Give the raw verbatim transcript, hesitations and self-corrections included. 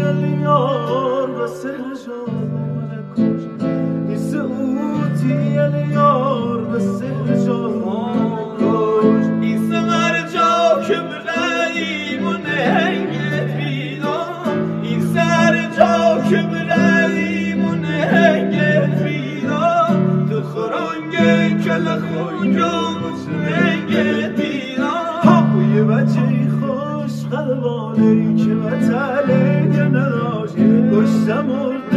الیار و سهر جان کش نیست اوتی الیار و سهر جان کش این سمر جا که برهیم و نهنگت بیدان این سر جا که برهیم و نهنگت بیدان تو خرانگه کل خونجان و سمنگت بیدان یه بچه خوش قلبانه که وطنه نداشت گشتم